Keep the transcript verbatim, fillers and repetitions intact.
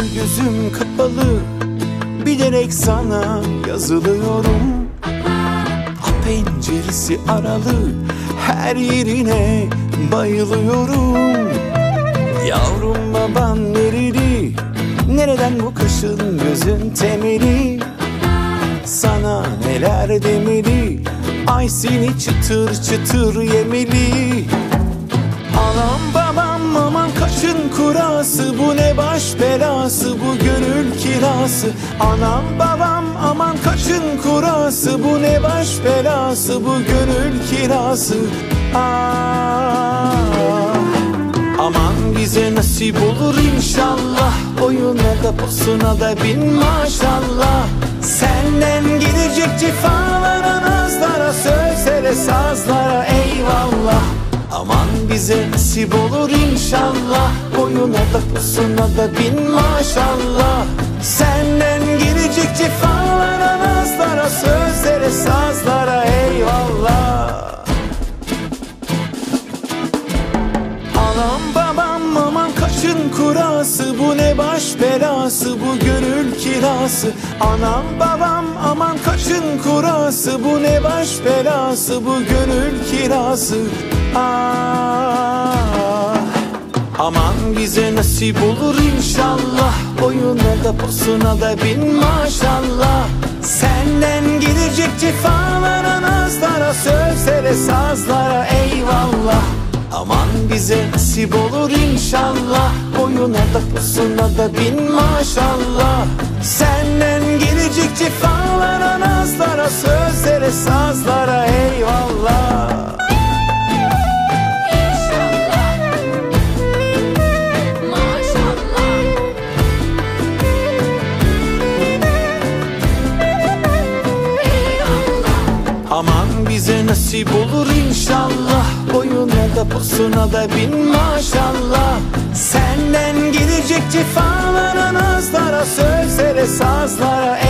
gözüm kapalı, bilerek sana yazılıyorum. Ha penceresi aralı, her yerine bayılıyorum. Yavrum baban nereli, nereden bu kaşın gözün temeli? Sana neler demeli, ay seni çıtır çıtır yemeli. Anam babam aman kaşın kurası, bu ne baş belası, bu gönül kirası. Anam babam aman kaşın kurası, bu ne baş belası, bu gönül kirası. Ah, aman bize nasip olur inşallah, oyuna da posuna da bin maşallah. Senden gelecek cefalara, nazlara, sözlere, sazlara eyvallah. Aman bize nasip olur inşallah, oyuna da posuna da bin maşallah. Senden gelecek cefalara, nazlara, sözlere, sazlara eyvallah. Anam babam aman kaşın kurası, bu ne baş belası, bu gönül kirası. Anam babam aman kaşın kurası, bu ne baş belası, bu gönül kirası. Ah, aman bize nasip olur inşallah, oyuna da posuna da bin maşallah. Senden gelecek cefalara, nazlara, sözlere, sazlara eyvallah. Aman bize nasip olur inşallah, oyuna da posuna da bin maşallah. Senden gelecek cefalara, nazlara, sözlere, sazlara eyvallah. Aman bize nasip olur inşallah, oyuna da posuna da bin maşallah. Senden gelecek cefalara, nazlara, sözlere, sazlara